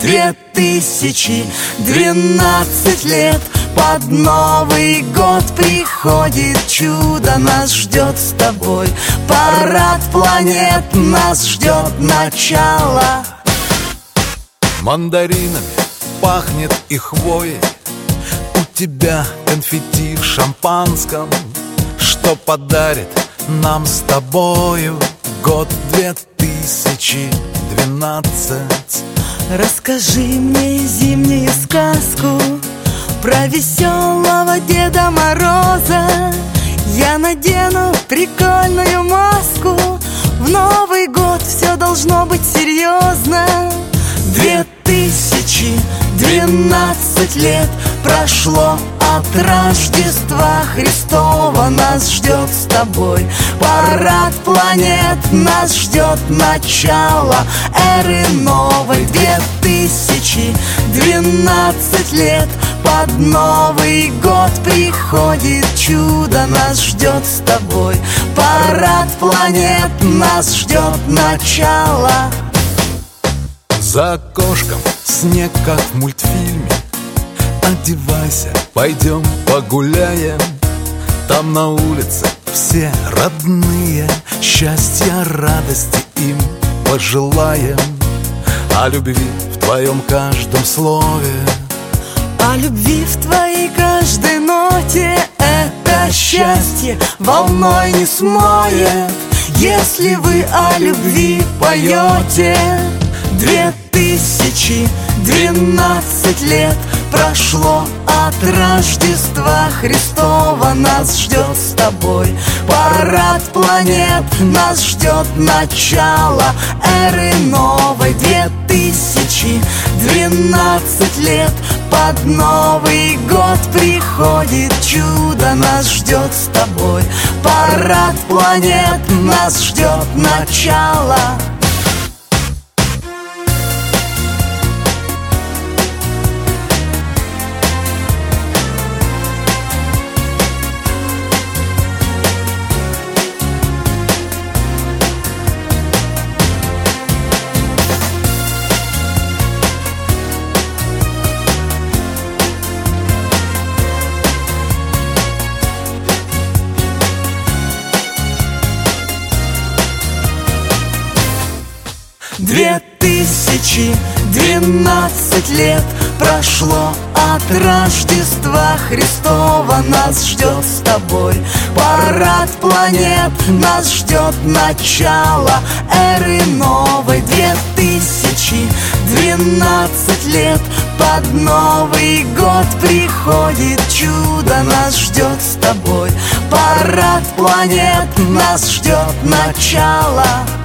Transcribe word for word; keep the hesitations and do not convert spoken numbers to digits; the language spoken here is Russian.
Две тысячи двенадцать лет, под Новый год приходит чудо. Нас ждет с тобой парад планет, нас ждет начало. Мандаринами пахнет и хвоей, у тебя конфетти в шампанском, что подарит нам с тобою год две тысячи двенадцать. Расскажи мне зимнюю сказку про веселого Деда Мороза. Я надену прикольную маску, в Новый год все должно быть серьезно. Две тысячи двенадцать лет прошло от Рождества Христова. Нас ждет с тобой парад планет, нас ждет начало эры новой. Две тысячи двенадцать лет, под Новый год приходит чудо. Нас ждет с тобой парад планет, нас ждет начало. За окошком снег, как в мультфильме. Одевайся, пойдем погуляем. Там на улице все родные, счастья, радости им пожелаем. О любви в твоем каждом слове, о любви в твоей каждой ноте. Это счастье волной не смоет, если вы о любви поете. Две тысячи двенадцать лет прошло от Рождества Христова. Нас ждет с тобой парад планет, нас ждет начало эры новой. Две тысячи двенадцать лет, под Новый год приходит чудо. Нас ждет с тобой парад планет, нас ждет начало. Две тысячи двенадцать лет прошло от Рождества Христова. Нас ждет с тобой парад планет, нас ждет начало эры новой. Две тысячи двенадцать лет, под Новый год приходит чудо. Нас ждет с тобой парад планет, нас ждет начало.